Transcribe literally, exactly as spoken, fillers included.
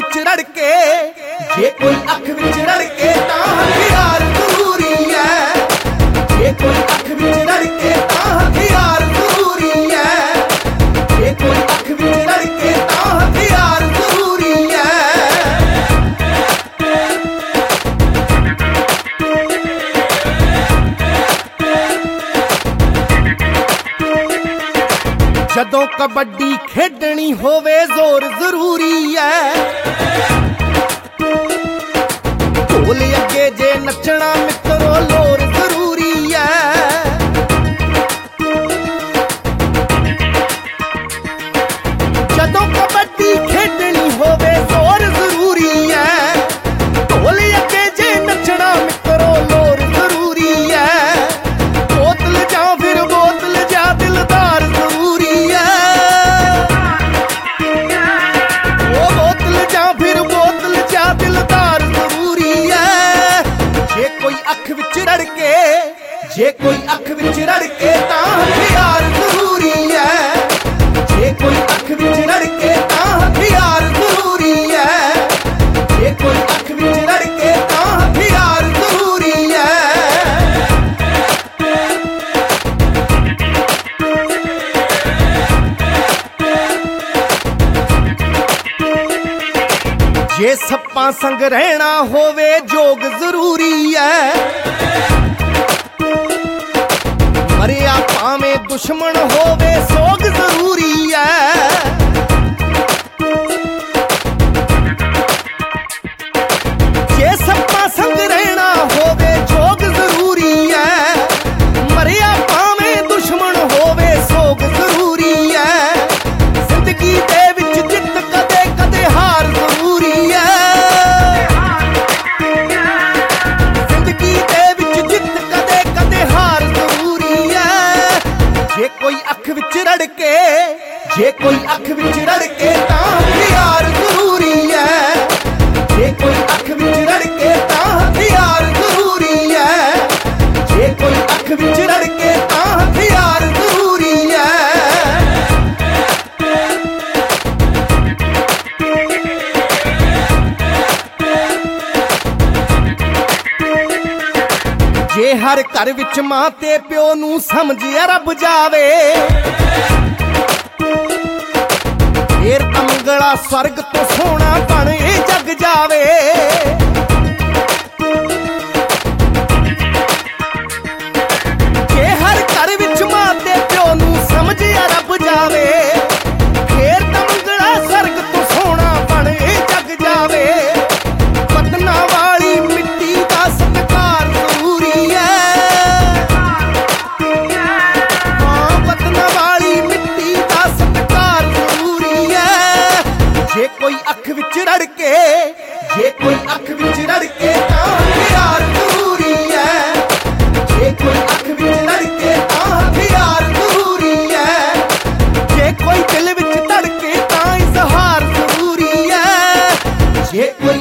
विच रड़के, जे कोई अख विच रड़के तां हथियार जरूरी है। जे कोई अख विच रड़के तां हथियार जरूरी है। जे कोई अख विच रड़के तां हथियार जरूरी है। जदों कबड्डी खेडनी होवे जोर जरूरी है। ढोल अगे जे नचना मित्रो लोर जरूरी है। जदों कबड्डी खेडनी होवे जोर जरूरी है। ढोल अगे जे नचना मित्रो लोर जरूरी है। बोतल जा फिर बोतल जा दिलदार जरूरी है। ओ बोतल जा फिर बोतल जा दिलदार जरूरी है। जे कोई अख विच रड़के, जे कोई अख विच रड़के तां हथियार जरूरी है। जे कोई अख विच रड़के तां हथियार जरूरी है। जे कोई अख विच रड़के तां हथियार जरूरी है। जे सप्पां संग रहना होवे जोग जरूरी है। मरिया भावें दुश्मन होवे सोग जरूरी है। जे सप्पां संग रहना होवे जोग जरूरी है। मरिया भावें दुश्मन होवे सोग जरूरी है। जिंदगी दे विच जित कदे कदे हार जरूरी है। जिंदगी दे विच जित कदे कदे हार जरूरी है। जे कोई अख विच रड़के, जे कोई अख विच रड़के तां हथियार जरूरी है। जे कोई अख विच रड़के तां हथियार जरूरी है। जे कोई अख विच रड़के तां हथियार जरूरी है। जे हर घर विच मां ते प्यो नूं समझिया रब जावे। फेर तां मंगला स्वर्ग तो सोना बण ए जग जावे। जे हर घर विच मां ते प्यो नूं समझिया रब जावे। फेर तां मंगला स्वर्ग तो सोना बण ए जग जावे। वतना वाली मिट्टी दा सत्कार जरूरी है। हाँ वतना वाली मिट्टी दा सत्कार जरूरी है। जे कोई अख विच रड़के, जे कोई अख विच रड़के तां हथियार जरूरी है। जे कोई अख विच रड़के तां हथियार जरूरी है। जे कोई दिल विच धड़के तां इजहार जरूरी है। जे कोई